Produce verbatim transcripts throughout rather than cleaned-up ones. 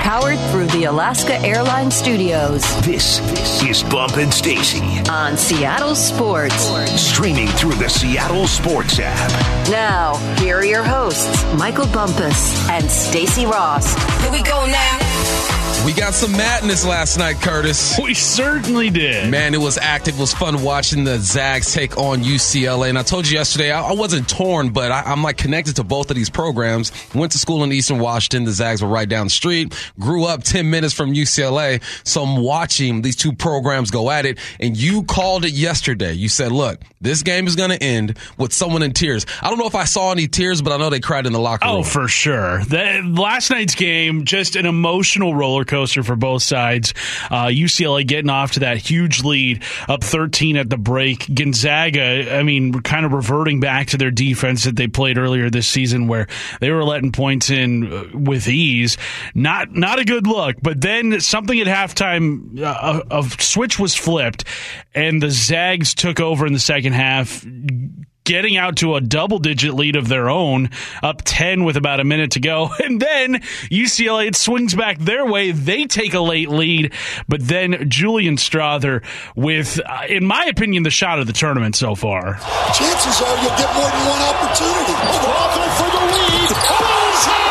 powered through the Alaska Airlines Studios. This, this is Bump and Stacy on Seattle Sports. Streaming through the Seattle Sports app. Now, here are your hosts, Michael Bumpus and Stacy Ross. Here we go now. We got some madness last night, Curtis. We certainly did. Man, it was active. It was fun watching the Zags take on U C L A. And I told you yesterday, I, I wasn't torn, but I, I'm like connected to both of these programs. Went to school in Eastern Washington. The Zags were right down the street. Grew up ten minutes from U C L A. So I'm watching these two programs go at it. And you called it yesterday. You said, look, this game is going to end with someone in tears. I don't know if I saw any tears, but I know they cried in the locker room. Oh, for sure. The, last night's game, just an emotional roller coaster for both sides. Uh, U C L A getting off to that huge lead, up thirteen at the break. Gonzaga, I mean, kind of reverting back to their defense that they played earlier this season, where they were letting points in with ease. Not not a good look. But then something at halftime, uh, a, a switch was flipped, and the Zags took over in the second half, getting out to a double-digit lead of their own, up ten with about a minute to go. And then U C L A, it swings back their way. They take a late lead. But then Julian Strawther with, uh, in my opinion, the shot of the tournament so far. Chances are you'll get more than one opportunity. Strawther for the lead. Bullseye!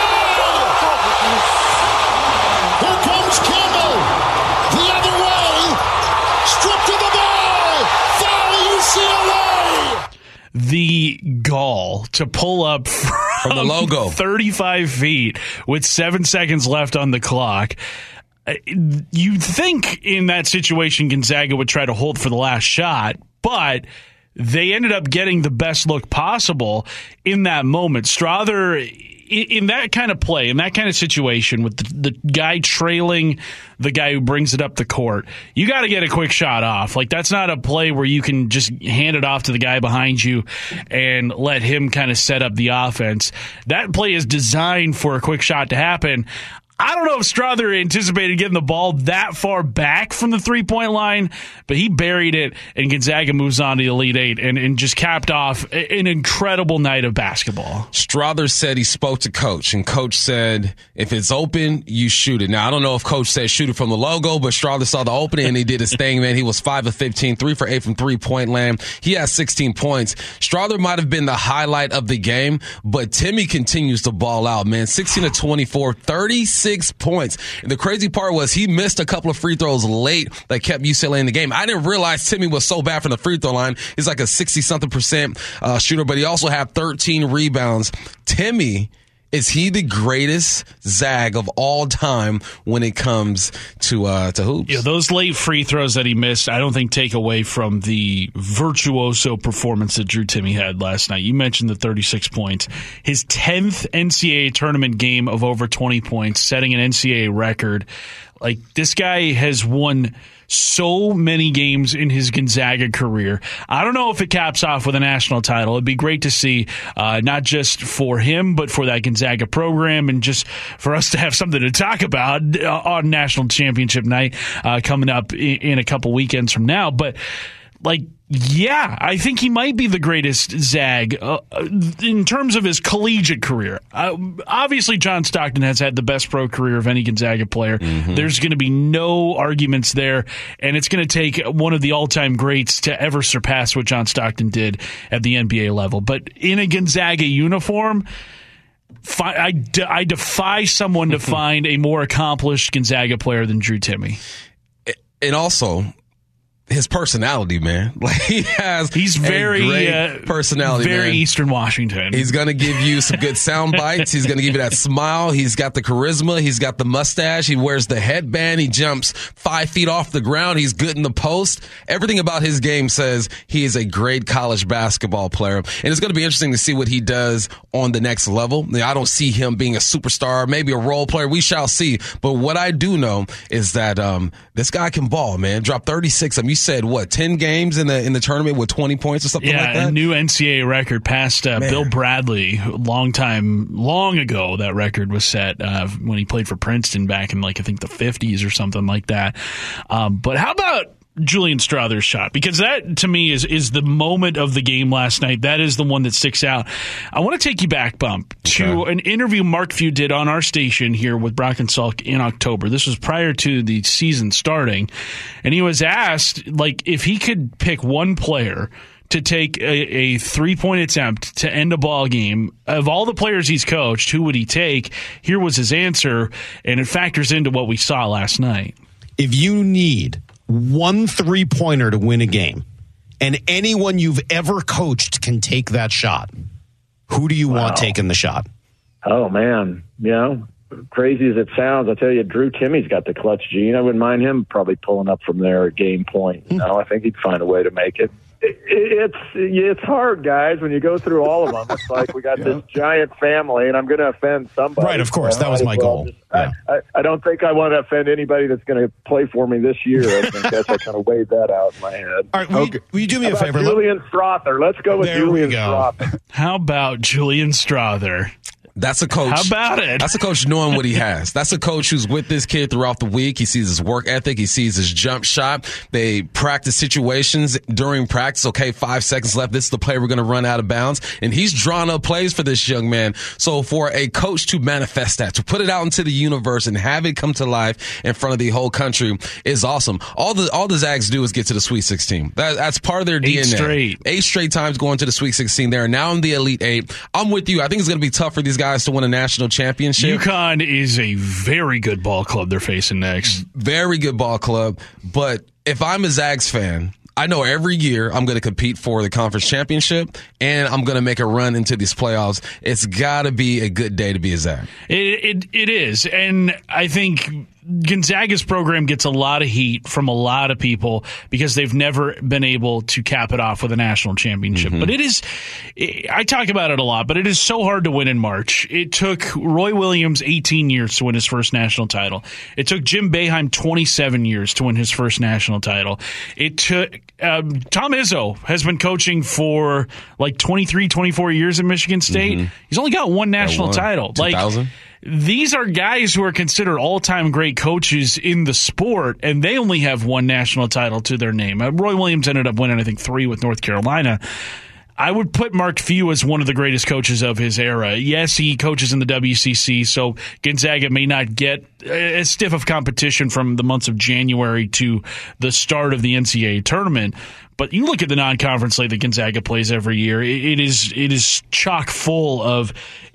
Here comes Campbell. The other way. Stripped to the ball. Foul U C L A. The gall to pull up from, from the logo thirty-five feet with seven seconds left on the clock. You'd think in that situation Gonzaga would try to hold for the last shot, but they ended up getting the best look possible in that moment. Strawther, in that kind of play, in that kind of situation with the, the guy trailing the guy who brings it up the court, you got to get a quick shot off. Like, that's not a play where you can just hand it off to the guy behind you and let him kind of set up the offense. That play is designed for a quick shot to happen. I don't know if Strawther anticipated getting the ball that far back from the three-point line, but he buried it, and Gonzaga moves on to the Elite Eight and, and just capped off an incredible night of basketball. Strawther said he spoke to Coach, and Coach said, if it's open, you shoot it. Now, I don't know if Coach said shoot it from the logo, but Strawther saw the opening, and he did his thing, man. He was five of fifteen, three for eight from three-point land. He has sixteen points. Strawther might have been the highlight of the game, but Timmy continues to ball out, man. sixteen of twenty-four, thirty-six points. And the crazy part was he missed a couple of free throws late that kept U C L A in the game. I didn't realize Timmy was so bad from the free throw line. He's like a sixty-something percent uh, shooter, but he also had thirteen rebounds. Timmy, is he the greatest Zag of all time when it comes to uh, to hoops? Yeah, those late free throws that he missed, I don't think take away from the virtuoso performance that Drew Timme had last night. You mentioned the thirty-six points. His tenth N C double A tournament game of over twenty points, setting an N C double A record. Like, this guy has won so many games in his Gonzaga career. I don't know if it caps off with a national title. It'd be great to see, uh, not just for him, but for that Gonzaga program, and just for us to have something to talk about on national championship night uh, coming up in, in a couple weekends from now. But, like, yeah, I think he might be the greatest Zag uh, in terms of his collegiate career. Uh, obviously, John Stockton has had the best pro career of any Gonzaga player. Mm-hmm. There's going to be no arguments there, and it's going to take one of the all-time greats to ever surpass what John Stockton did at the N B A level. But in a Gonzaga uniform, I, de- I defy someone to find a more accomplished Gonzaga player than Drew Timme. And also, his personality, man. Like, he has He's very, a great uh, personality, very man. Eastern Washington. He's going to give you some good sound bites. He's going to give you that smile. He's got the charisma. He's got the mustache. He wears the headband. He jumps five feet off the ground. He's good in the post. Everything about his game says he is a great college basketball player. And it's going to be interesting to see what he does on the next level. I don't see him being a superstar, maybe a role player. We shall see. But what I do know is that um, this guy can ball, man. Drop thirty-six. I mean, you said, what, ten games in the in the tournament with twenty points or something yeah, like that? Yeah, a new N C double A record past uh, Bill Bradley. Long time, long ago, that record was set uh, when he played for Princeton back in, like, I think the fifties or something like that. Um, but how about Julian Strother's shot, because that to me is is the moment of the game last night. That is the one that sticks out. I want to take you back, Bump, to okay. an interview Mark Few did on our station here with Brock and Salk in October. This was prior to the season starting, and he was asked like if he could pick one player to take a, a three-point attempt to end a ball game. Of all the players he's coached, who would he take? Here was his answer, and it factors into what we saw last night. If you need one three-pointer to win a game, and anyone you've ever coached can take that shot, who do you wow. want taking the shot? Oh, man. You know, crazy as it sounds, I tell you, Drew Timmy's got the clutch gene. I wouldn't mind him probably pulling up from there at game point. You know, I think he'd find a way to make it. It, it's it's hard, guys, when you go through all of them. It's like we got yeah. this giant family, and I'm going to offend somebody. Right, of course. So that was my well, goal. Just, yeah. I, I, I don't think I want to offend anybody that's going to play for me this year. I think that's I kind of weighed that out in my head. All right, will, okay. you, will you do me How a favor? Julian Strother. Let's go with there Julian we go. Strother. How about Julian Strother? That's a coach. How about it? That's a coach knowing what he has. That's a coach who's with this kid throughout the week. He sees his work ethic. He sees his jump shot. They practice situations during practice. Okay, five seconds left. This is the play we're going to run out of bounds. And he's drawn up plays for this young man. So for a coach to manifest that, to put it out into the universe and have it come to life in front of the whole country is awesome. All the all the Zags do is get to the Sweet sixteen. That, that's part of their D N A. Eight straight. Eight straight times going to the Sweet sixteen. They are now in the Elite Eight. I'm with you. I think it's going to be tough for these guys to win a national championship. UConn is a very good ball club they're facing next. Very good ball club. But if I'm a Zags fan, I know every year I'm going to compete for the conference championship and I'm going to make a run into these playoffs. It's got to be a good day to be a Zag. It, it it is. And I think Gonzaga's program gets a lot of heat from a lot of people because they've never been able to cap it off with a national championship. Mm-hmm. But it is, I talk about it a lot, but it is so hard to win in March. It took Roy Williams eighteen years to win his first national title. It took Jim Boeheim twenty-seven years to win his first national title. It took, um, Tom Izzo has been coaching for like twenty-three, twenty-four years in Michigan State. Mm-hmm. He's only got one national got one. title. two thousand? Like, these are guys who are considered all-time great coaches in the sport, and they only have one national title to their name. Uh, Roy Williams ended up winning, I think, three with North Carolina. I would put Mark Few as one of the greatest coaches of his era. Yes, he coaches in the W C C, so Gonzaga may not get as stiff of competition from the months of January to the start of the N C double A tournament. But you look at the non-conference slate that Gonzaga plays every year, it, it is it is chock full of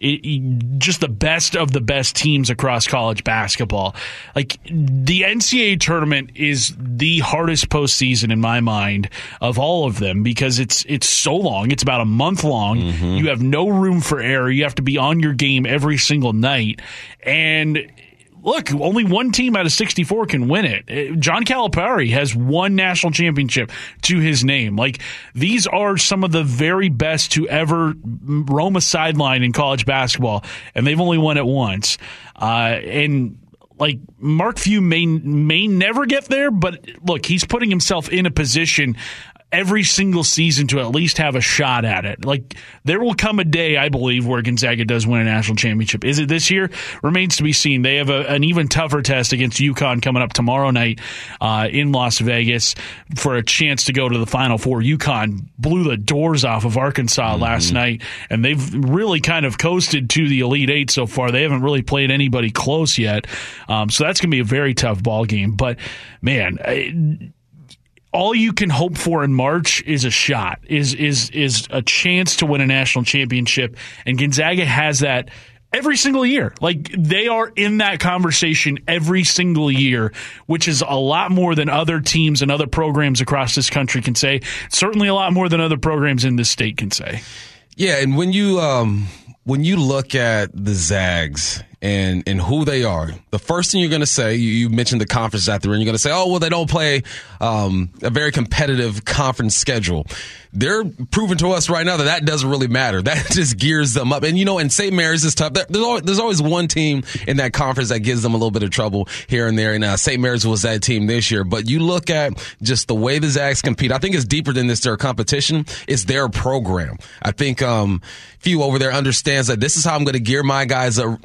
it, just the best of the best teams across college basketball. Like, the N C double A tournament is the hardest postseason in my mind of all of them because it's it's so long. It's about a month long. Mm-hmm. You have no room for error. You have to be on your game every single night. And look, only one team out of sixty-four can win it. John Calipari has one national championship to his name. Like, these are some of the very best to ever roam a sideline in college basketball, and they've only won it once. Uh, and like, Mark Few may may never get there, but look, he's putting himself in a position every single season to at least have a shot at it. Like, there will come a day, I believe, where Gonzaga does win a national championship. Is it this year? Remains to be seen. They have a, an even tougher test against UConn coming up tomorrow night uh, in Las Vegas for a chance to go to the Final Four. UConn blew the doors off of Arkansas mm-hmm. last night, and they've really kind of coasted to the Elite Eight so far. They haven't really played anybody close yet. Um, so that's going to be a very tough ball game. But, man, I, all you can hope for in March is a shot, is is is a chance to win a national championship, and Gonzaga has that every single year. Like, they are in that conversation every single year, which is a lot more than other teams and other programs across this country can say. Certainly a lot more than other programs in this state can say. Yeah, and when you um when you look at the Zags and and who they are, the first thing you're going to say, you, you mentioned the conference that they're in, you're going to say, oh, well, they don't play um, a very competitive conference schedule. They're proving to us right now that that doesn't really matter. That just gears them up. And, you know, and Saint Mary's is tough. There's always, there's always one team in that conference that gives them a little bit of trouble here and there. And uh, Saint Mary's was that team this year. But you look at just the way the Zags compete. I think it's deeper than this. Their competition. It's their program. I think um, Few over there understands that this is how I'm going to gear my guys up to get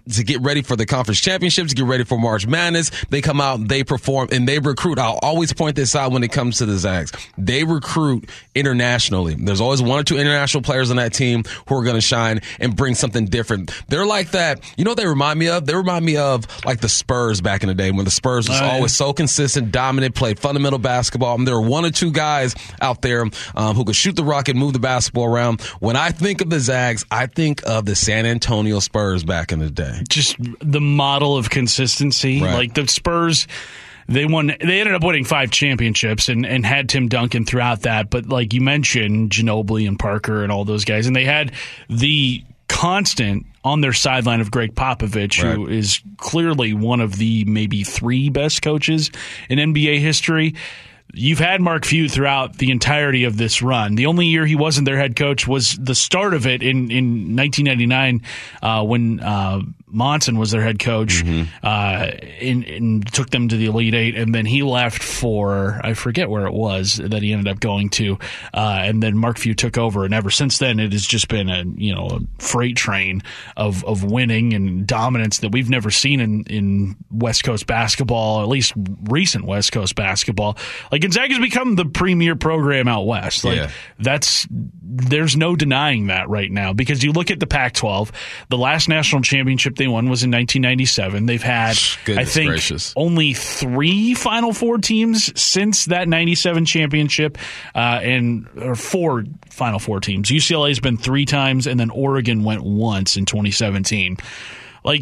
ready for the conference championships, get ready for March Madness. They come out, they perform, and they recruit. I'll always point this out when it comes to the Zags. They recruit internationally. There's always one or two international players on that team who are going to shine and bring something different. They're like that. You know what they remind me of? They remind me of like the Spurs back in the day when the Spurs was oh, yeah. always so consistent, dominant, played fundamental basketball. And there were one or two guys out there um, who could shoot the rock and move the basketball around. When I think of the Zags, I think of the San Antonio Spurs back in the day. Just the model of consistency. Right. Like the Spurs, they won. They ended up winning five championships and, and had Tim Duncan throughout that. But like you mentioned, Ginobili and Parker and all those guys. And they had the constant on their sideline of Greg Popovich, right. who is clearly one of the maybe three best coaches in N B A history. You've had Mark Few throughout the entirety of this run. The only year he wasn't their head coach was the start of it in, in nineteen ninety-nine uh, when uh, Monson was their head coach mm-hmm. uh, and, and took them to the Elite Eight. And then he left for, I forget where it was that he ended up going to. Uh, and then Mark Few took over. And ever since then, it has just been a, you know, a freight train of, of winning and dominance that we've never seen in, in West Coast basketball, at least recent West Coast basketball. Like Gonzaga's become the premier program out west. Like yeah. that's there's no denying that right now because you look at the Pac twelve, the last national championship they won was in nineteen ninety-seven. They've had, Goodness I think, gracious. only three Final Four teams since that ninety-seven championship, uh, and or four Final Four teams. U C L A's been three times, and then Oregon went once in twenty seventeen. Like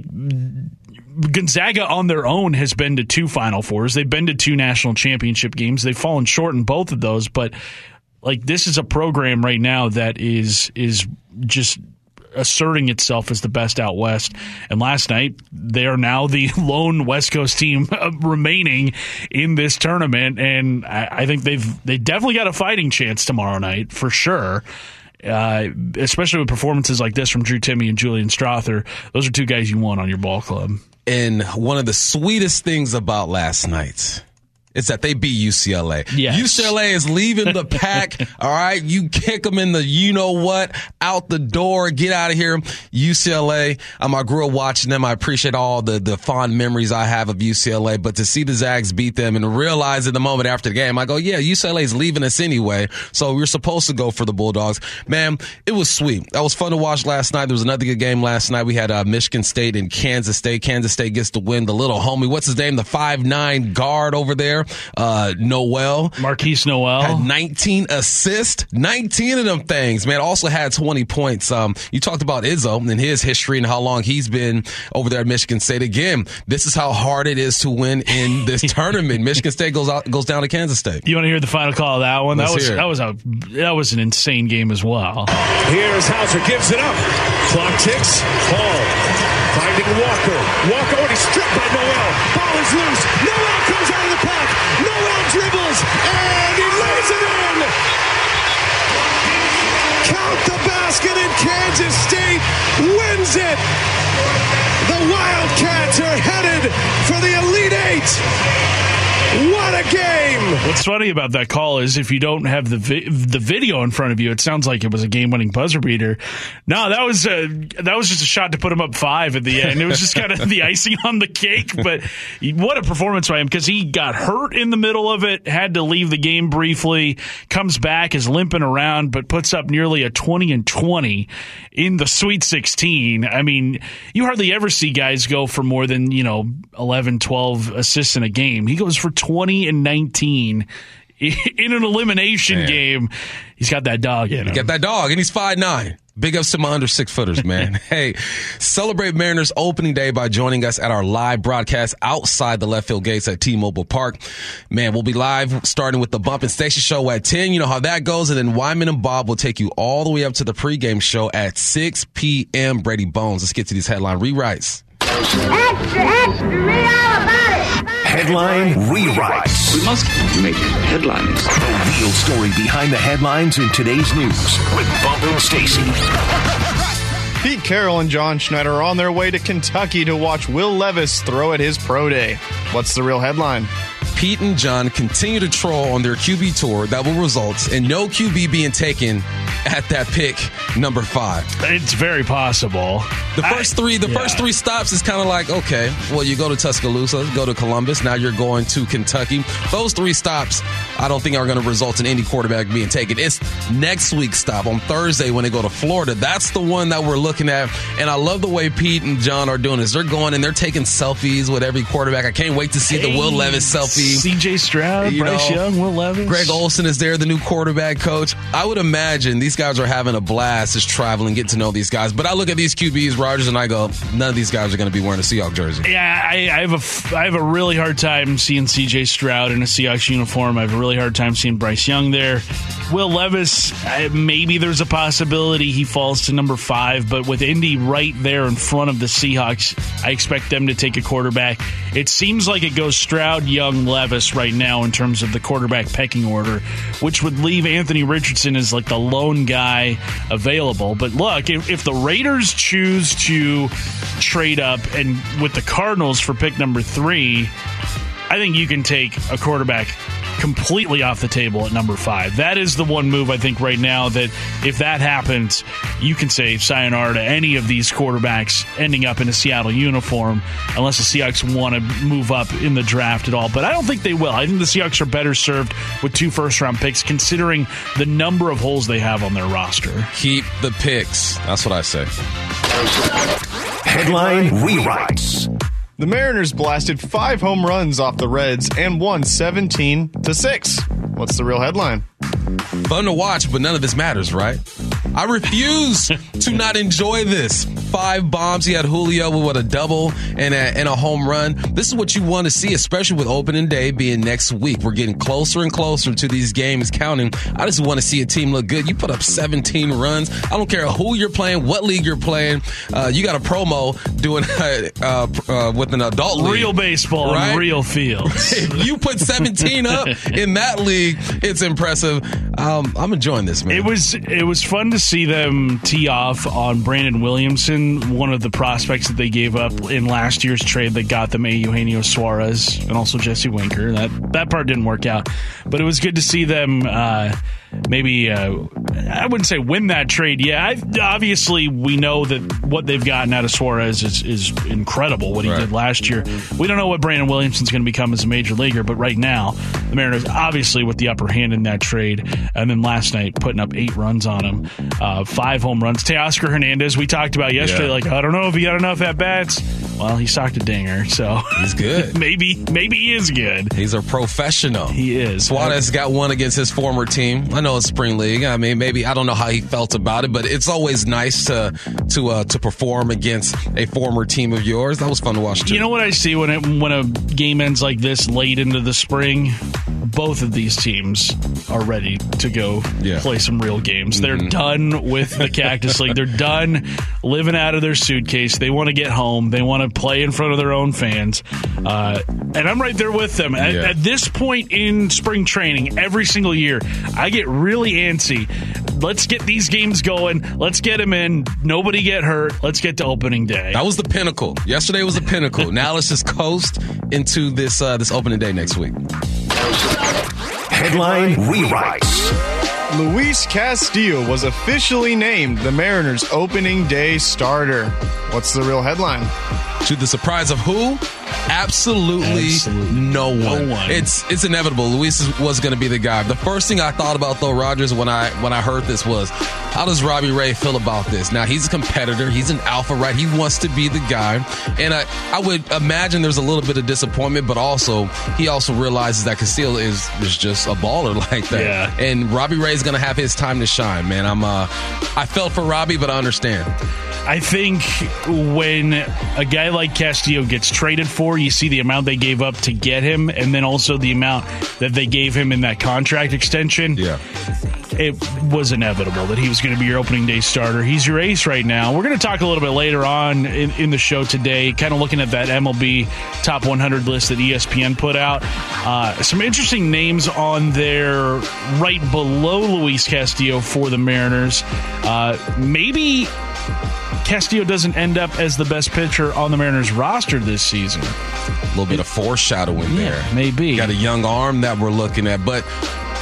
Gonzaga on their own has been to two Final Fours. They've been to two national championship games. They've fallen short in both of those, but like this is a program right now that is is just asserting itself as the best out west. And last night, they are now the lone West Coast team remaining in this tournament, and I, I think they've they definitely got a fighting chance tomorrow night for sure. Uh, especially with performances like this from Drew Timme and Julian Strawther. Those are two guys you want on your ball club. And one of the sweetest things about last night is that they beat U C L A. Yes. U C L A is leaving the pack. All right. You kick them in the you know what, out the door, get out of here. U C L A, um, I grew up watching them. I appreciate all the, the fond memories I have of U C L A. But to see the Zags beat them and realize in the moment after the game, I go, yeah, U C L A is leaving us anyway. So we're supposed to go for the Bulldogs. Man, it was sweet. That was fun to watch last night. There was another good game last night. We had uh, Michigan State and Kansas State. Kansas State gets to win. The little homie, what's his name? The five nine guard over there. Uh, Noel. Marquise Noel. Had nineteen assists. nineteen of them things, man. Also had twenty points. Um, you talked about Izzo and his history and how long he's been over there at Michigan State. Again, this is how hard it is to win in this tournament. Michigan State goes out, goes down to Kansas State. You want to hear the final call of that one? Let's that was hear it. that was a that was an insane game as well. Here's Hauser, gives it up. Clock ticks. Hall finding Walker. Walker already stripped by Noel. Ball is loose. Noel comes out of the pack. Noel dribbles and he lays it in. Count the basket and Kansas State wins it. The Wildcats are headed for the Elite Eight. What a game! What's funny about that call is if you don't have the vi- the video in front of you, it sounds like it was a game-winning buzzer beater. No, that was a, that was just a shot to put him up five at the end. It was just kind of the icing on the cake. But what a performance by him because he got hurt in the middle of it, had to leave the game briefly, comes back, is limping around, but puts up nearly a twenty and twenty in the Sweet sixteen. I mean, you hardly ever see guys go for more than, you know, eleven, twelve assists in a game. He goes for twenty and nineteen in an elimination man. game. He's got that dog in him. He got that dog, and he's five nine. Big ups to my under six footers, man. Hey, celebrate Mariners opening day by joining us at our live broadcast outside the left field gates at T-Mobile Park. Man, we'll be live starting with the Bump and Station show at ten. You know how that goes. And then Wyman and Bob will take you all the way up to the pregame show at six p.m. Brady Bones. Let's get to these headline rewrites. Extra, extra, read all about it. Headline rewrites. We must make headlines. The real story behind the headlines in today's news with Bump and Stacy. Pete Carroll and John Schneider are on their way to Kentucky to watch Will Levis throw at his pro day. What's the real headline? Pete and John continue to troll on their Q B tour that will result in no Q B being taken at that pick number five? It's very possible. The first three, the yeah. first three stops is kind of like, okay, well, you go to Tuscaloosa, go to Columbus, now you're going to Kentucky. Those three stops, I don't think are going to result in any quarterback being taken. It's next week's stop on Thursday when they go to Florida. That's the one that we're looking at, and I love the way Pete and John are doing this. They're going and they're taking selfies with every quarterback. I can't wait to see hey, the Will Levis selfie. C J Stroud, you Bryce know, Young, Will Levis. Greg Olsen is there, the new quarterback coach. I would imagine these guys are having a blast just traveling, getting to know these guys. But I look at these Q Bs, Rodgers, and I go, none of these guys are going to be wearing a Seahawks jersey. Yeah, I, I have a I have a really hard time seeing C J Stroud in a Seahawks uniform. I have a really hard time seeing Bryce Young there. Will Levis, maybe there's a possibility he falls to number five, but with Indy right there in front of the Seahawks, I expect them to take a quarterback. It seems like it goes Stroud, Young, Levis right now in terms of the quarterback pecking order, which would leave Anthony Richardson as like the lone guy available. But look, if, if the Raiders choose to trade up and with the Cardinals for pick number three, I think you can take a quarterback completely off the table at number five. That is the one move I think right now that if that happens, you can say sayonara to any of these quarterbacks ending up in a Seattle uniform, unless the Seahawks want to move up in the draft at all. But I don't think they will. I think the Seahawks are better served with two first-round picks, considering the number of holes they have on their roster. Keep the picks. That's what I say. Headline rewrites. The Mariners blasted five home runs off the Reds and won seventeen to six. What's the real headline? Fun to watch, but none of this matters, right? I refuse to not enjoy this. Five bombs. He had Julio with what, a double and a, and a home run. This is what you want to see, especially with opening day being next week. We're getting closer and closer to these games counting. I just want to see a team look good. You put up seventeen runs. I don't care who you're playing, what league you're playing. Uh, you got a promo doing uh, uh, with an adult league. Real baseball right? on real fields. If you put seventeen up in that league, it's impressive. Um, I'm enjoying this, man. It was it was fun to see them tee off on Brandon Williamson, one of the prospects that they gave up in last year's trade that got them a Eugenio Suarez and also Jesse Winker. That that part didn't work out, but it was good to see them uh, maybe uh, I wouldn't say win that trade. Yeah, I, obviously we know that what they've gotten out of Suarez is, is incredible. What he right. did last year. We don't know what Brandon Williamson's going to become as a major leaguer, but right now the Mariners obviously with the upper hand in that trade, and then last night putting up eight runs on him, uh, five home runs. Teoscar Hernandez, we talked about yesterday. Yeah. Like I don't know if he got enough at bats. Well, he socked a dinger, so he's good. maybe maybe he is good. He's a professional. He is. Suarez got one against his former team. I know it's spring league. I mean, maybe I don't know how he felt about it, but it's always nice to to uh, to perform against a former team of yours. That was fun to watch too. You know what I see when it, when a game ends like this late into the spring? Both of these teams are ready to go yeah. play some real games. They're mm-hmm. done with the Cactus League. They're done living out of their suitcase. They want to get home. They want to play in front of their own fans. Uh, and I'm right there with them. At, yeah. at this point in spring training, every single year, I get really antsy. Let's get these games going. Let's get them in. Nobody get hurt. Let's get to opening day. That was the pinnacle. Yesterday was the pinnacle. Now let's just coast into this uh, this opening day next week. Headline rewrites. Luis Castillo was officially named the Mariners' opening day starter. What's the real headline? To the surprise of who? Absolutely, Absolutely. No, one. no one. It's it's inevitable. Luis was going to be the guy. The first thing I thought about, though, Rodgers, when I when I heard this was, how does Robbie Ray feel about this? Now, he's a competitor. He's an alpha, right? He wants to be the guy. And I, I would imagine there's a little bit of disappointment, but also he also realizes that Castillo is, is just a baller like that. Yeah. And Robbie Ray is going to have his time to shine, man. I'm uh, I felt for Robbie, but I understand. I think when a guy like Castillo gets traded for, you see the amount they gave up to get him, and then also the amount that they gave him in that contract extension. Yeah. It was inevitable that he was going to be your opening day starter. He's your ace right now. We're going to talk a little bit later on in, in the show today, kind of looking at that M L B top one hundred list that E S P N put out. Uh, some interesting names on there right below Luis Castillo for the Mariners. Uh, maybe Castillo doesn't end up as the best pitcher on the Mariners roster this season. A little bit of foreshadowing yeah, there. Maybe. Got a young arm that we're looking at, but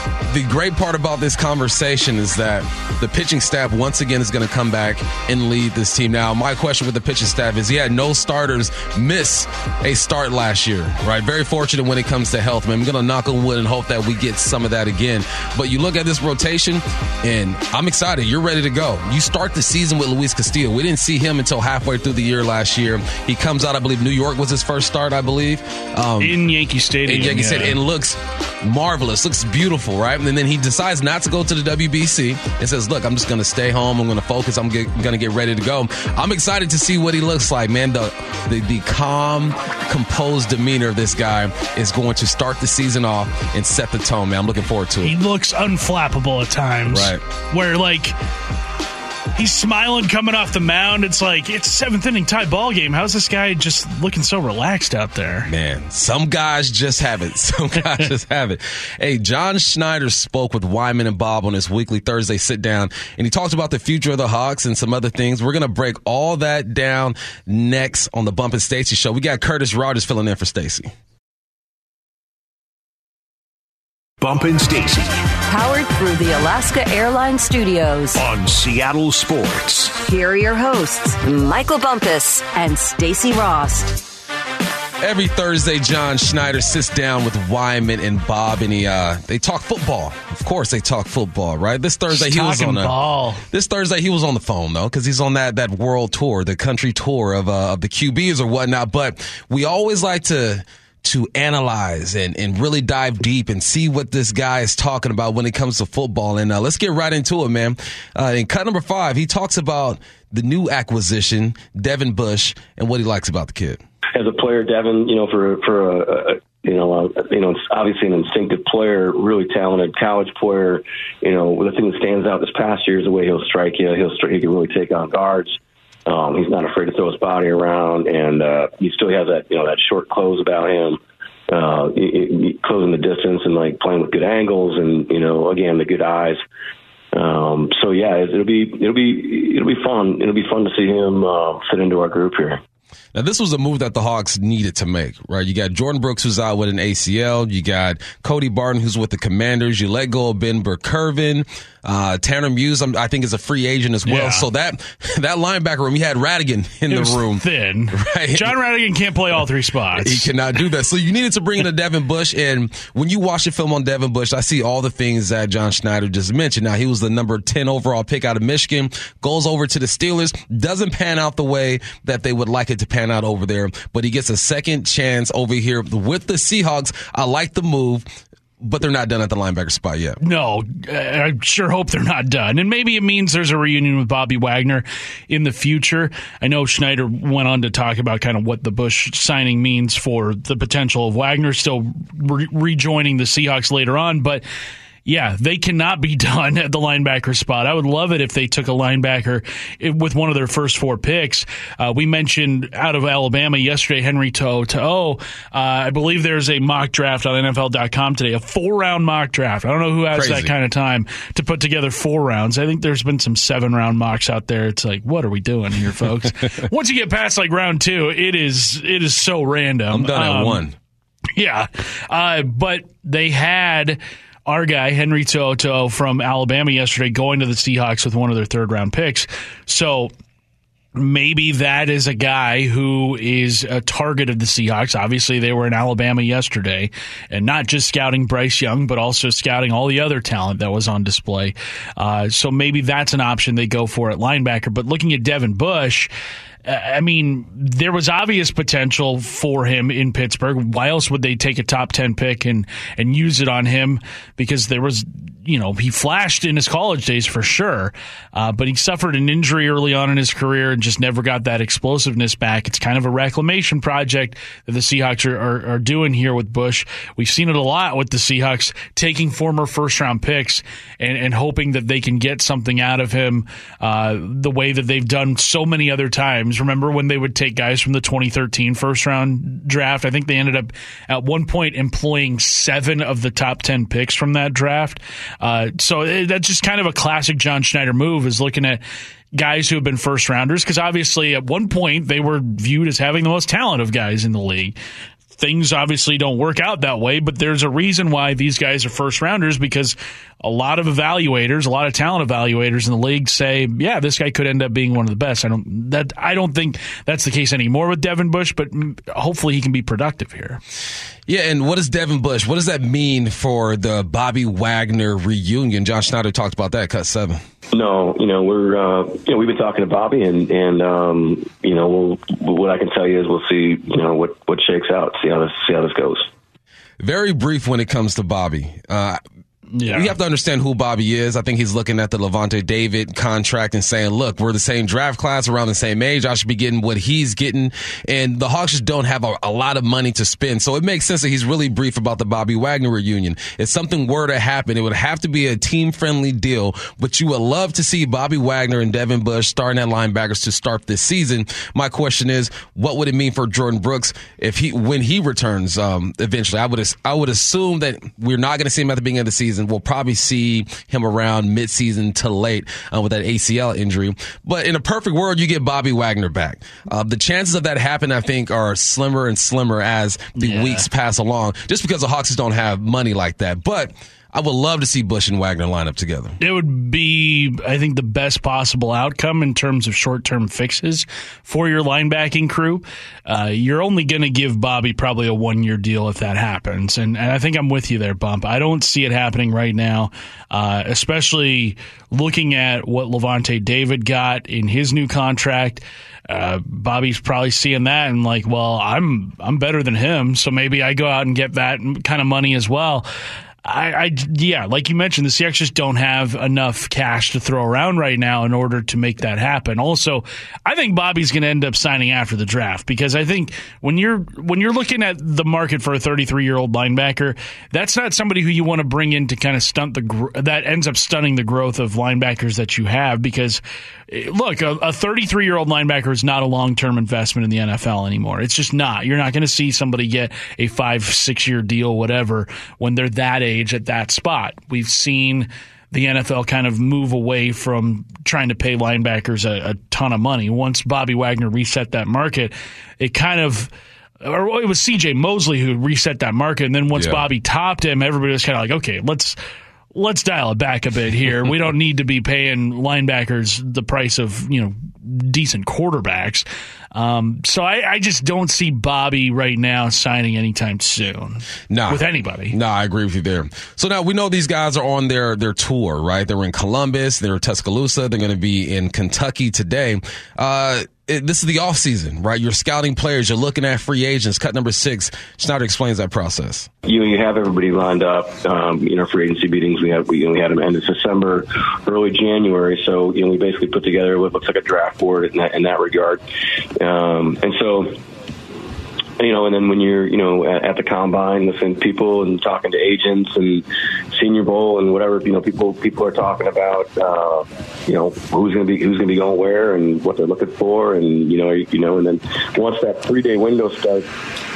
The great part about this conversation is that the pitching staff once again is going to come back and lead this team. Now, my question with the pitching staff is, he had no starters miss a start last year, right? Very fortunate when it comes to health, man. I'm going to knock on wood and hope that we get some of that again. But you look at this rotation, and I'm excited. You're ready to go. You start the season with Luis Castillo. We didn't see him until halfway through the year last year. He comes out, I believe, New York was his first start, I believe. Um, in Yankee Stadium. In Yankee yeah. Stadium. And looks marvelous, looks beautiful, right? And then he decides not to go to the W B C and says, look, I'm just going to stay home. I'm going to focus. I'm going to get ready to go. I'm excited to see what he looks like, man. The, the the calm, composed demeanor of this guy is going to start the season off and set the tone, man. I'm looking forward to it. He looks unflappable at times. Right. Where, like, he's smiling coming off the mound. It's like, it's a seventh inning tie ball game. How's this guy just looking so relaxed out there? Man, some guys just have it. Some guys just have it. Hey, John Schneider spoke with Wyman and Bob on his weekly Thursday sit down, and he talked about the future of the Hawks and some other things. We're going to break all that down next on the Bump and Stacey Show. We got Curtis Rogers filling in for Stacey. Bump and Stacey. Powered through the Alaska Airlines Studios. On Seattle Sports. Here are your hosts, Michael Bumpus and Stacey Ross. Every Thursday, John Schneider sits down with Wyman and Bob, and he uh, they talk football. Of course, they talk football, right? This Thursday, Just he was on a, ball. This Thursday he was on the phone though, because he's on that that world tour, the country tour of uh, of the Q Bs or whatnot. But we always like to. to analyze and, and really dive deep and see what this guy is talking about when it comes to football. And uh, let's get right into it, man. Uh, in cut number five, he talks about the new acquisition, Devin Bush, and what he likes about the kid. As a player, Devin, you know, for for a, a you know, a, you know, it's obviously an instinctive player, really talented college player. You know, the thing that stands out this past year is the way he'll strike you. He'll he can really take on guards. Um, he's not afraid to throw his body around, and uh, he still has that, you know, that short close about him, uh, he, he, closing the distance and like playing with good angles, and you know, again, the good eyes. Um, so yeah, it'll be it'll be it'll be fun. It'll be fun to see him uh, fit into our group here. Now, this was a move that the Hawks needed to make, right? You got Jordan Brooks, who's out with an A C L. You got Cody Barton, who's with the Commanders. You let go of Ben Burkervin. Uh, Tanner Muse, I'm, I think, is a free agent as well. Yeah. So that that linebacker room, you had Radigan in it the was room. Thin. Right? John Radigan can't play all three spots. He cannot do that. So you needed to bring in a Devin Bush. And when you watch the film on Devin Bush, I see all the things that John Schneider just mentioned. Now, he was the number ten overall pick out of Michigan, goes over to the Steelers, doesn't pan out the way that they would like it to pan out over there, but he gets a second chance over here with the Seahawks. I like the move, but they're not done at the linebacker spot yet. No, I sure hope they're not done. And maybe it means there's a reunion with Bobby Wagner in the future. I know Schneider went on to talk about kind of what the Bush signing means for the potential of Wagner still re- rejoining the Seahawks later on, but yeah, they cannot be done at the linebacker spot. I would love it if they took a linebacker with one of their first four picks. Uh, we mentioned out of Alabama yesterday, Henry To'oTo'o. Uh, I believe there's a mock draft on N F L dot com today, a four-round mock draft. I don't know who has Crazy. that kind of time to put together four rounds. I think there's been some seven-round mocks out there. It's like, what are we doing here, folks? Once you get past like round two, it is it is so random. I'm done um, at one. Yeah, uh, but they had our guy, Henry To'oTo'o from Alabama yesterday, going to the Seahawks with one of their third-round picks. So maybe that is a guy who is a target of the Seahawks. Obviously, they were in Alabama yesterday, and not just scouting Bryce Young, but also scouting all the other talent that was on display. Uh, so maybe that's an option they go for at linebacker. But looking at Devin Bush, I mean, there was obvious potential for him in Pittsburgh. Why else would they take a top ten pick and, and use it on him? Because there was, you know, he flashed in his college days for sure, uh, but he suffered an injury early on in his career and just never got that explosiveness back. It's kind of a reclamation project that the Seahawks are, are, are doing here with Bush. We've seen it a lot with the Seahawks taking former first-round picks and, and hoping that they can get something out of him uh, the way that they've done so many other times. Remember when they would take guys from the twenty thirteen first-round draft? I think they ended up at one point employing seven of the top ten picks from that draft. Uh, so that's just kind of a classic John Schneider move, is looking at guys who have been first-rounders, because obviously at one point they were viewed as having the most talent of guys in the league. things obviously don't work out that way, but there's a reason why these guys are first rounders, because a lot of evaluators, a lot of talent evaluators in the league say, yeah, this guy could end up being one of the best. I don't that I don't think that's the case anymore with Devin Bush, but hopefully he can be productive here. Yeah, and what is Devin Bush? What does that mean for the Bobby Wagner reunion? John Schneider talked about that, cut seven. No, you know, we're, uh, you know, we've been talking to Bobby, and, and um, you know, we'll, what I can tell you is we'll see, you know, what, what shakes out, see how this, see how this goes. Very brief when it comes to Bobby. Uh, Yeah. We have to understand who Bobby is. I think he's looking at the Lavonte David contract and saying, look, we're the same draft class, around the same age. I should be getting what he's getting. And the Hawks just don't have a, a lot of money to spend. So it makes sense that he's really brief about the Bobby Wagner reunion. If something were to happen, it would have to be a team-friendly deal. But you would love to see Bobby Wagner and Devin Bush starting at linebackers to start this season. My question is, what would it mean for Jordan Brooks if he when he returns um, eventually? I would I would assume that we're not going to see him at the beginning of the season. We'll probably see him around midseason to late uh, with that A C L injury. But in a perfect world, you get Bobby Wagner back. Uh, the chances of that happening, I think, are slimmer and slimmer as the yeah. weeks pass along, just because the Hawks don't have money like that. But I would love to see Bush and Wagner line up together. It would be, I think, the best possible outcome in terms of short-term fixes for your linebacking crew. Uh, you're only going to give Bobby probably a one-year deal if that happens. And, and I think I'm with you there, Bump. I don't see it happening right now, uh, especially looking at what Lavonte David got in his new contract. Uh, Bobby's probably seeing that and like, well, I'm I'm better than him, so maybe I go out and get that kind of money as well. I, I, yeah, like you mentioned, the Seahawks just don't have enough cash to throw around right now in order to make that happen. Also, I think Bobby's going to end up signing after the draft, because I think when you're when you're looking at the market for a thirty-three-year-old linebacker, that's not somebody who you want to bring in to kind of stunt the gr- that ends up stunning the growth of linebackers that you have. Because look, a thirty-three-year-old linebacker is not a long-term investment in the N F L anymore. It's just not. You're not going to see somebody get a five, six-year deal, whatever, when they're that age at that spot. We've seen the N F L kind of move away from trying to pay linebackers a, a ton of money. Once Bobby Wagner reset that market, it kind of, or it was C J Mosley who reset that market, and then once yeah. Bobby topped him, everybody was kind of like, okay, let's let's dial it back a bit here. We don't need to be paying linebackers the price of, you know, decent quarterbacks. Um, so I, I just don't see Bobby right now signing anytime soon nah, with anybody. No, nah, I agree with you there. So now we know these guys are on their, their tour, right? They're in Columbus, they're in Tuscaloosa, they're going to be in Kentucky today. Uh, it, this is the off season, right? You're scouting players, you're looking at free agents. Cut number six, Schneider explains that process. You you have everybody lined up. Um, you know, free agency meetings. We had we, you know, we had them end of December, early January. So you know, we basically put together what looks like a draft board in that in that regard. Um, and so, you know, and then when you're, you know, at, at the combine, listening to people and talking to agents and Senior Bowl and whatever, you know, people people are talking about, uh, you know, who's going to be who's going to be going where and what they're looking for, and you know, you know, and then once that three day window starts,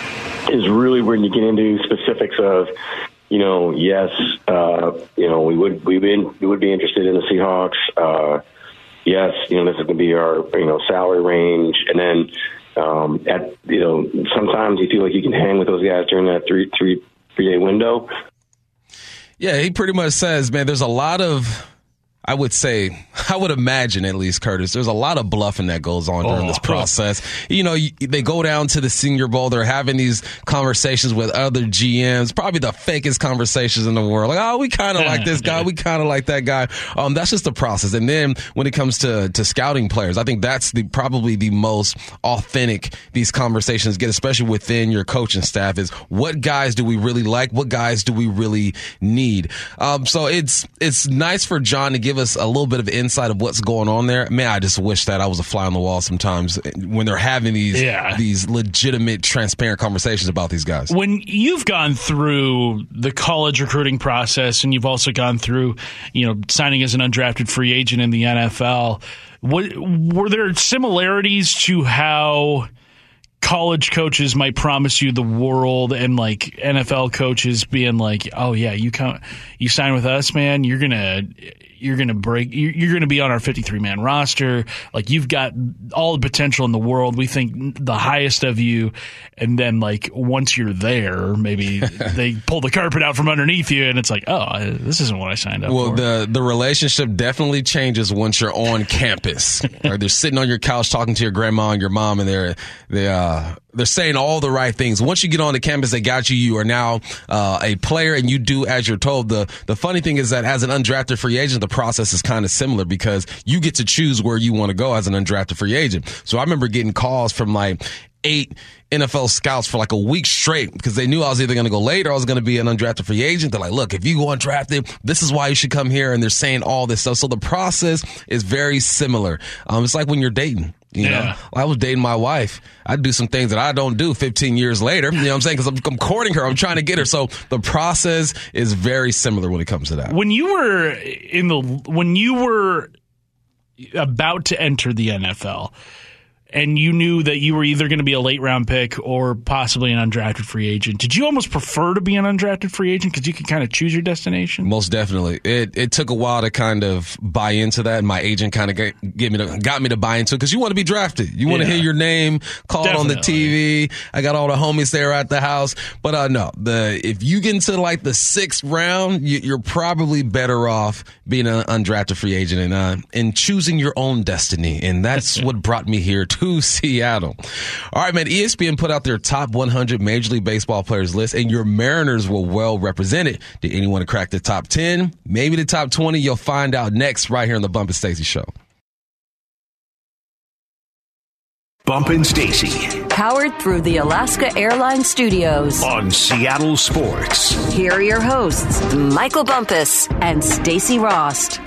is really when you get into specifics of, you know, yes, uh, you know, we would we would we would be interested in the Seahawks. Uh, yes, you know, this is going to be our, you know, salary range, and then. Um, at you know, sometimes you feel like you can hang with those guys during that three three three day window. Yeah, he pretty much says, man, there's a lot of, I would say, I would imagine at least, Curtis, there's a lot of bluffing that goes on during oh, this process. You know, they go down to the Senior Bowl. They're having these conversations with other G Ms, probably the fakest conversations in the world. Like, oh, we kind of like this guy. We kind of like that guy. Um, that's just the process. And then when it comes to, to scouting players, I think that's the probably the most authentic these conversations get, especially within your coaching staff, is what guys do we really like? What guys do we really need? Um, so it's it's nice for John to give us a little bit of insight of what's going on there. Man, I just wish that I was a fly on the wall sometimes when they're having these yeah. these legitimate, transparent conversations about these guys. When you've gone through the college recruiting process and you've also gone through, you know, signing as an undrafted free agent in the N F L, what, were there similarities to how college coaches might promise you the world and like N F L coaches being like, oh yeah, you come, you sign with us, man, you're gonna you're going to break, you're going to be on our fifty-three man roster. Like, you've got all the potential in the world. We think the highest of you. And then, like, once you're there, maybe they pull the carpet out from underneath you and it's like, oh, this isn't what I signed up well, for. Well, the, the relationship definitely changes once you're on campus. Right? They're sitting on your couch talking to your grandma and your mom, and they're, they, uh, they're saying all the right things. Once you get on the campus, they got you. You are now uh, a player, and you do as you're told. The the funny thing is that as an undrafted free agent, the process is kind of similar because you get to choose where you want to go as an undrafted free agent. So I remember getting calls from like eight N F L scouts for like a week straight because they knew I was either going to go late or I was going to be an undrafted free agent. They're like, look, if you go undrafted, this is why you should come here. And they're saying all this stuff. So the process is very similar. Um, it's like when you're dating. You know, yeah. I was dating my wife. I do some things that I don't do fifteen years later. You know what I'm saying? Because I'm, I'm courting her. I'm trying to get her. So the process is very similar when it comes to that. When you were in the, when you were about to enter the N F L, and you knew that you were either going to be a late round pick or possibly an undrafted free agent, did you almost prefer to be an undrafted free agent because you could kind of choose your destination? Most definitely. It it took a while to kind of buy into that, and my agent kind of get, get me to, got me to buy into it because you want to be drafted. You want to Yeah. hear your name called Definitely. on the T V. I got all the homies there at the house. But uh, no, the if you get into like the sixth round, you, you're probably better off being an undrafted free agent and, uh, and choosing your own destiny. And that's what brought me here to To Seattle. All right, man. E S P N put out their top one hundred Major League Baseball players list, and your Mariners were well represented. Did anyone crack the top ten? Maybe the top twenty? You'll find out next right here on the Bump and Stacy Show. Bump and Stacy. Powered through the Alaska Airlines Studios. On Seattle Sports. Here are your hosts, Michael Bumpus and Stacy Rost.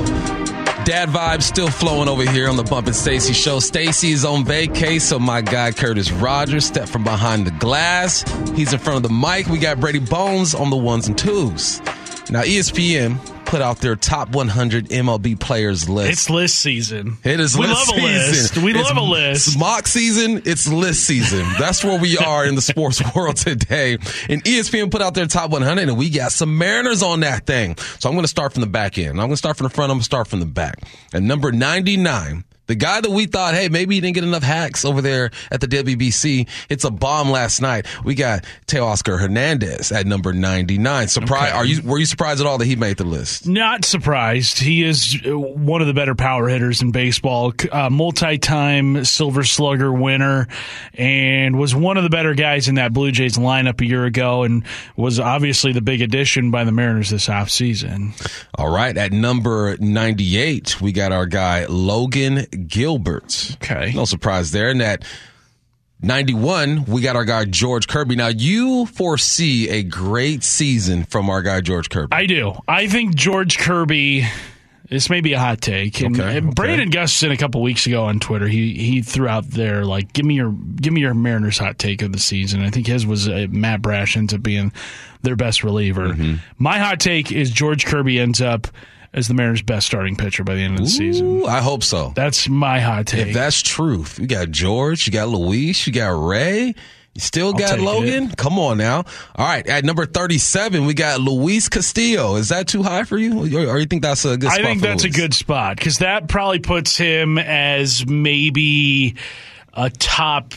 Dad vibes still flowing over here on the Bump and Stacy Show. Stacy is on vacay, so my guy Curtis Rogers stepped from behind the glass. He's in front of the mic. We got Brady Bones on the ones and twos. Now, E S P N put out their top one hundred M L B players list. It's list season. It is we list love a season. list. We it's, love a list. It's mock season. It's list season. That's where we are in the sports world today. And E S P N put out their top one hundred, and we got some Mariners on that thing. So I'm going to start from the back end. I'm going to start from the front. I'm going to start from the back. At number ninety-nine, the guy that we thought, hey, maybe he didn't get enough hacks over there at the W B C. It's a bomb last night. We got Teoscar Hernandez at number ninety-nine. Surprise? Okay. Are you? Were you surprised at all that he made the list? Not surprised. He is one of the better power hitters in baseball. Uh, multi-time Silver Slugger winner, and was one of the better guys in that Blue Jays lineup a year ago, and was obviously the big addition by the Mariners this offseason. All right. At number ninety-eight, we got our guy Logan Gilbert. Okay. No surprise there. And at ninety-one, we got our guy George Kirby. Now, you foresee a great season from our guy George Kirby. I do. I think George Kirby, this may be a hot take. And, Okay, and okay. Brandon Gustafson a couple weeks ago on Twitter, he he threw out there, like, give me your give me your Mariners hot take of the season. I think his was uh, Matt Brash ends up being their best reliever. Mm-hmm. My hot take is George Kirby ends up as the Mariners' best starting pitcher by the end of the Ooh, season. I hope so. That's my hot take. If that's truth, you got George, you got Luis, you got Ray. You still I'll got take Logan? it. Come on now. All right. At number thirty-seven, we got Luis Castillo. Is that too high for you? Or, or you think that's a good spot I think for that's Luis? a good spot because that probably puts him as maybe a top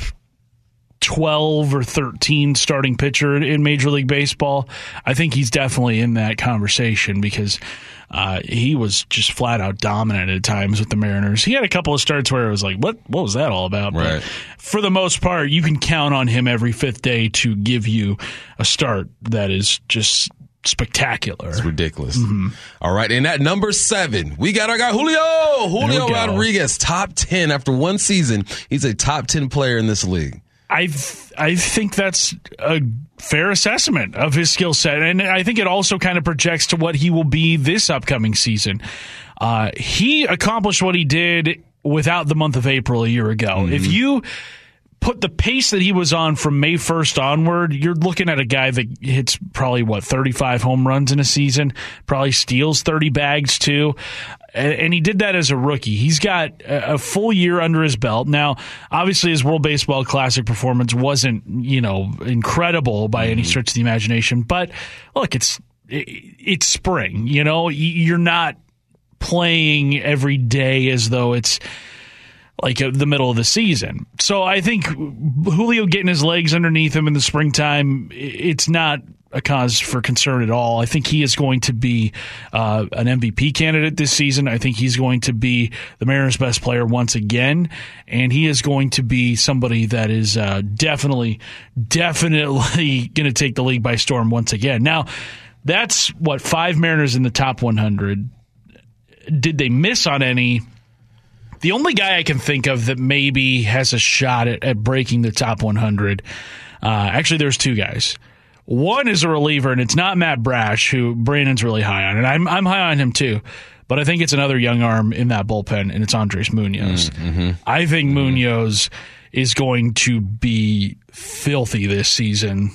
twelve or thirteen starting pitcher in Major League Baseball. I think he's definitely in that conversation because uh, he was just flat out dominant at times with the Mariners. He had a couple of starts where it was like, what what was that all about? Right. But for the most part, you can count on him every fifth day to give you a start that is just spectacular. It's ridiculous. Mm-hmm. All right. And at number seven, we got our guy Julio. Julio we go. Rodriguez, top ten after one season. He's a top ten player in this league. I th- I think that's a fair assessment of his skill set, and I think it also kind of projects to what he will be this upcoming season. Uh, he accomplished what he did without the month of April a year ago. Mm-hmm. If you put the pace that he was on from May first onward, you're looking at a guy that hits probably, what, thirty-five home runs in a season, probably steals thirty bags too. And he did that as a rookie. He's got a full year under his belt. Now, obviously, his World Baseball Classic performance wasn't, you know, incredible by mm-hmm. any stretch of the imagination. But look, it's it's spring. You know, you're not playing every day as though it's like uh, the middle of the season. So I think Julio getting his legs underneath him in the springtime, it's not a cause for concern at all. I think he is going to be uh, an M V P candidate this season. I think he's going to be the Mariners' best player once again, and he is going to be somebody that is uh, definitely, definitely going to take the league by storm once again. Now, that's, what, five Mariners in the top one hundred. Did they miss on any? The only guy I can think of that maybe has a shot at, at breaking the top one hundred, uh, actually there's two guys. One is a reliever, and it's not Matt Brash, who Brandon's really high on, and I'm I'm high on him too. But I think it's another young arm in that bullpen, and it's Andres Munoz. Mm-hmm. I think mm-hmm. Munoz is going to be filthy this season,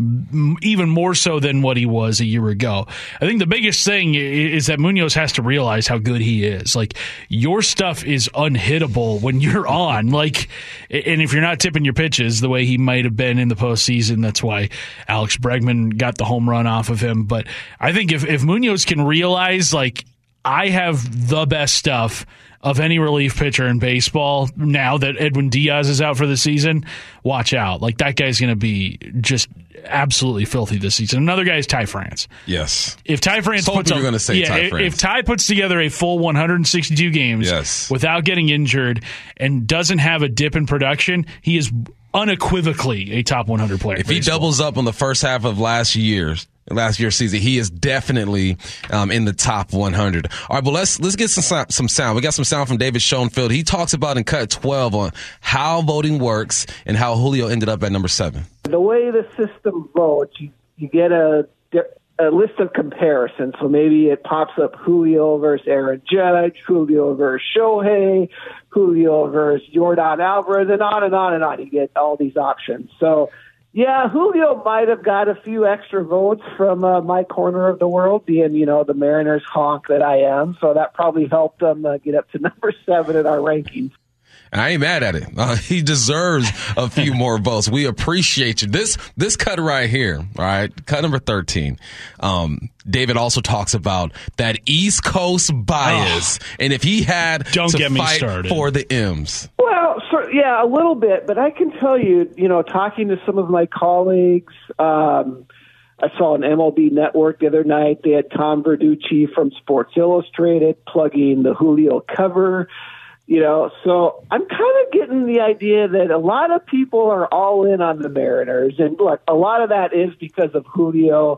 even more so than what he was a year ago. I think the biggest thing is that Munoz has to realize how good he is. Like, your stuff is unhittable when you're on. Like, and if you're not tipping your pitches the way he might have been in the postseason, that's why Alex Bregman got the home run off of him. But I think if, if Munoz can realize, like, I have the best stuff of any relief pitcher in baseball now that Edwin Diaz is out for the season, watch out. Like, that guy's going to be just absolutely filthy this season. Another guy is Ty France. Yes. If Ty France so puts you're going to say yeah, Ty if, France. if Ty puts together a full one hundred sixty-two games yes. without getting injured and doesn't have a dip in production, he is unequivocally a top one hundred player. If he doubles up on the first half of last year's last year's season, he is definitely um, in the top one hundred. All right, but let's let's get some some sound. We got some sound from David Schoenfield. He talks about in cut twelve on how voting works and how Julio ended up at number seven. The way the system votes, you, you get a, a list of comparisons. So maybe it pops up Julio versus Aaron Judge, Julio versus Shohei, Julio versus Yordan Alvarez, and on and on and on. You get all these options. So, yeah, Julio might have got a few extra votes from uh, my corner of the world, being, you know, the Mariners honk that I am. So that probably helped them uh, get up to number seven in our rankings. And I ain't mad at it. Uh, he deserves a few more votes. We appreciate you. This this cut right here, all right, cut number thirteen. Um, David also talks about that East Coast bias, oh, and if he had don't to get me fight started. for the M's. Well, so, yeah, a little bit, but I can tell you, you know, talking to some of my colleagues, um, I saw an M L B Network the other night. They had Tom Verducci from Sports Illustrated plugging the Julio cover. You know, so I'm kind of getting the idea that a lot of people are all in on the Mariners. And look, a lot of that is because of Julio.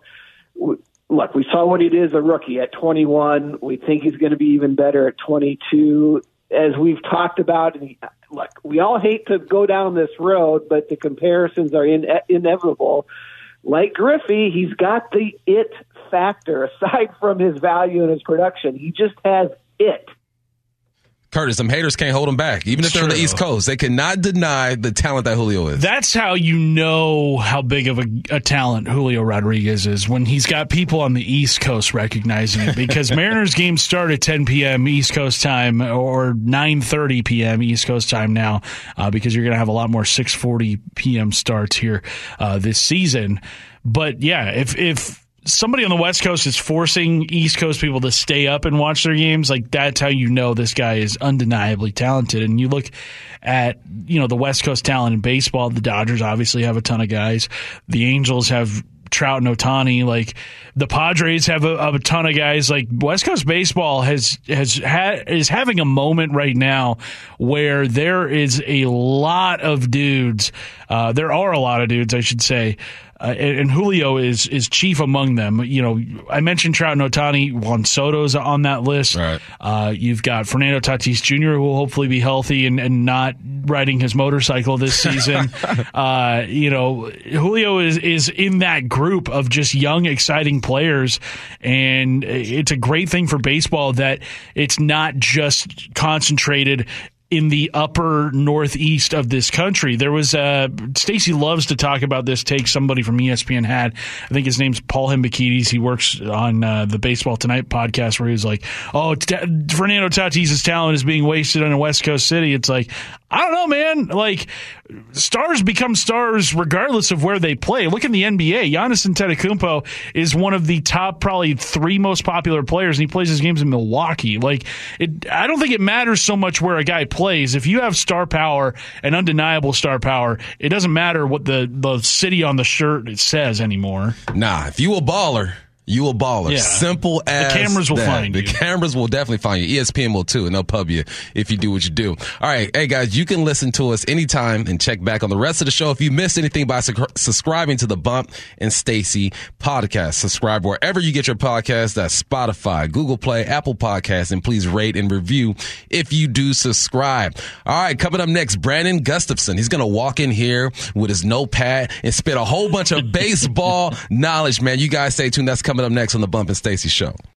Look, we saw what he did as a rookie at twenty-one. We think he's going to be even better at twenty-two. As we've talked about, and look, we all hate to go down this road, but the comparisons are in, inevitable. Like Griffey, he's got the it factor. Aside from his value and his production, he just has it. Curtis, some haters can't hold him back. Even if they're on the East Coast, they cannot deny the talent that Julio is. That's how you know how big of a, a talent Julio Rodriguez is, when he's got people on the East Coast recognizing it. Because Mariners games start at ten p.m. East Coast time or nine thirty p.m. East Coast time now, uh, because you're going to have a lot more six forty p.m. starts here uh, this season. But, yeah, if if somebody on the West Coast is forcing East Coast people to stay up and watch their games, like, that's how you know this guy is undeniably talented. And you look at, you know, the West Coast talent in baseball. The Dodgers obviously have a ton of guys. The Angels have Trout and Ohtani. Like, the Padres have a, a ton of guys. Like, West Coast baseball has has had is having a moment right now where there is a lot of dudes. Uh, there are a lot of dudes, I should say. Uh, and, and Julio is is chief among them. You know, I mentioned Trout and Ohtani. Juan Soto's on that list. Right. Uh, you've got Fernando Tatis Junior, who will hopefully be healthy and, and not riding his motorcycle this season. uh, you know, Julio is, is in that group of just young, exciting players. And it's a great thing for baseball that it's not just concentrated in the upper northeast of this country. There was uh, Stacey loves to talk about this take somebody from E S P N had. I think his name's Paul Hembekides. He works on uh, the Baseball Tonight podcast, where he was like, oh, t- Fernando Tatis' talent is being wasted on a West Coast city. It's like, I don't know, man. Like, stars become stars regardless of where they play. Look in the N B A. Giannis Antetokounmpo is one of the top, probably three most popular players, and he plays his games in Milwaukee. Like, it, I don't think it matters so much where a guy plays. If you have star power and undeniable star power, it doesn't matter what the, the city on the shirt it says anymore. Nah, if you a baller, you a baller. Yeah. Simple as the cameras will that. find the you. The cameras will definitely find you. E S P N will too, and they'll pub you if you do what you do. All right, hey guys, you can listen to us anytime and check back on the rest of the show. If you missed anything by su- subscribing to the Bump and Stacy podcast, subscribe wherever you get your podcasts. That's Spotify, Google Play, Apple Podcasts, and please rate and review if you do subscribe. All right, coming up next, Brandon Gustafson. He's gonna walk in here with his notepad and spit a whole bunch of baseball knowledge. Man, you guys stay tuned. That's coming up next on the Bump and Stacy Show.